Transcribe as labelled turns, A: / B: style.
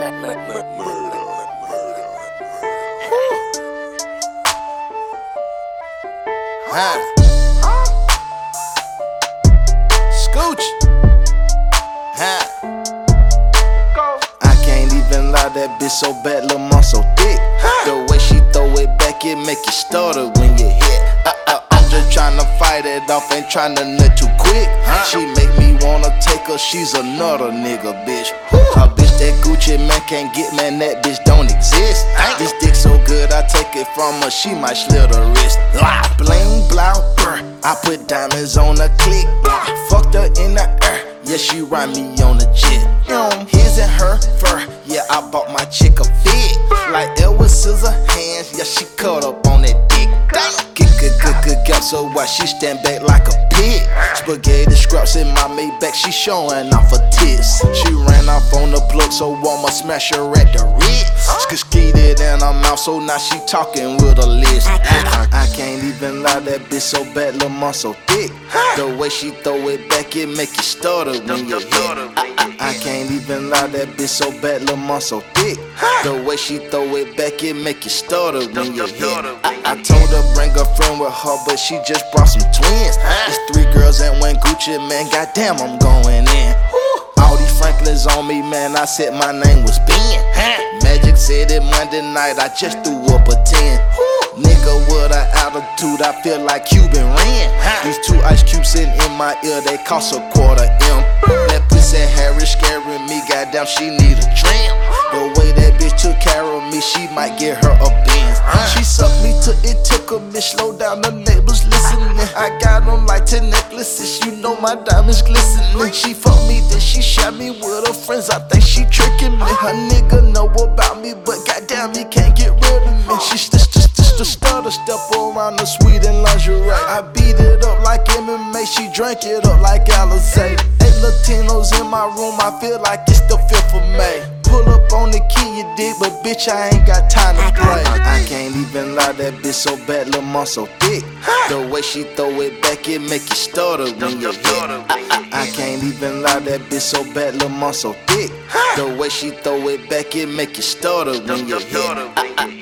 A: Scooch. I can't even lie, that bitch so bad, lil' mom so thick. The way she throw it back, it make you stutter when you hit. I'm just tryna fight it off, ain't tryna nut too quick. She make me wanna take her, she's another nigga, bitch. A bitch that Gucci man can't get, man, that bitch don't exist. This dick so good, I take it from her, she might slit her wrist. Bling, blow, brr, I put diamonds on the click. Fucked her in the air, yeah, she ride me on the jet. His and her fur, yeah, I bought my chick a fit. Like Edward Scissorhands, yeah, she cut up on that dick. Good gap, so why she stand back like a pig? Spaghetti scraps in my Maybach, she showing off her tits. She ran off on the plug, so I'ma smash her at the Ritz. Skeeted in her mouth, so now she talking with a list. I can't even lie, that bitch so bad, lil' mom so thick. The way she throw it back, it make you stutter when you hit. I can't even lie, that bitch so bad, lil' mom so thick. The way she throw it back, it make you stutter when you hit. I told her bring a friend with her, but she just brought some twins. It's 3 girls and 1 Gucci, man, goddamn, I'm going in. All these Franklins on me, man, I said my name was Ben. Magic said it Monday night, I just threw up a 10. Nigga with an attitude, I feel like Cuban Ren. These 2 ice cubes sitting in my ear, they cost a $250. That pussy Harry scaring me, goddamn, she need a trim. The way that bitch took care of me, she might get her a Benz. She sucked me till it took a bitch, slow down, the neighbors listening. I got them like 10 necklaces, you know my diamonds glistening. She fucked me, then she shot me with her friends, I think she tricking me. Her nigga know about me, but goddamn, he can't get rid of me. She the stutter, step around the suite in lingerie. I beat it up like MMA, she drank it up like Alizé. 8 Latinos in my room, I feel like it's the 5th of May. Pull up on the key, you dig, but bitch, I ain't got time to play. I can't even lie, that bitch so bad, lil' mom so thick. The way she throw it back, it make you stutter when you hit. I can't even lie, that bitch so bad, lil' mom so thick. The way she throw it back, it make you stutter when you hit.